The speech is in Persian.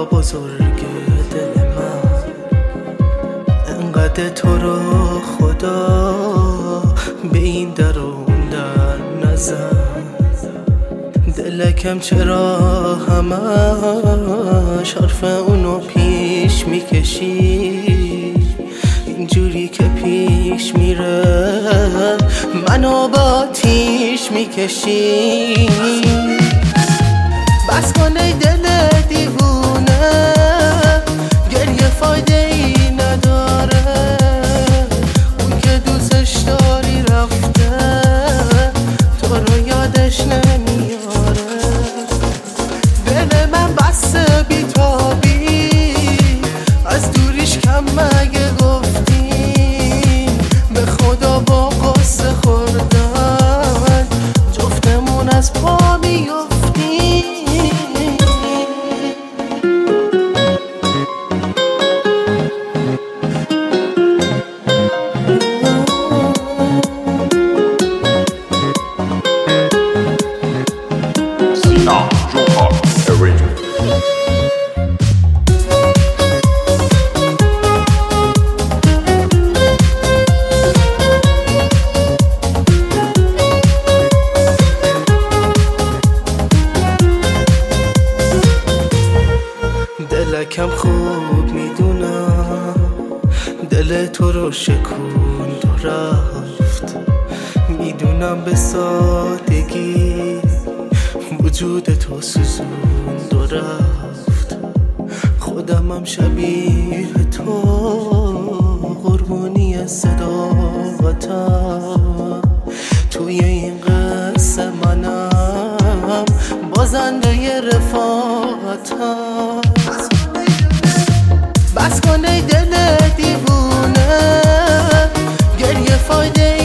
خدا بزرگ دل من، انقدر تو رو خدا به این در و اون در نزن. دلکم چرا همش حرف اونو پیش میکشی، اینجوری که پیش میره منو با آتیش میکشی. بس کن ای دل دیوونه، گریه فایده ای نداره. اون که دوستش داری رفته، تو رو یادش نمیاره. دل من بسته بیتابی، از دوریش کم مگه گفتی؟ به خدا با قصه خوردن جفتمون از پا میفتی. دلکم خوب میدونم دل تو رو شکوند و رفت. میدونم به سادگی وجود تو سوزوند و رفت. خودمم شبیه تو قربانی صداقتم، توی این قصه منم بازنده رفاقتم. بس کن ای دل دیوونه، گریه فایده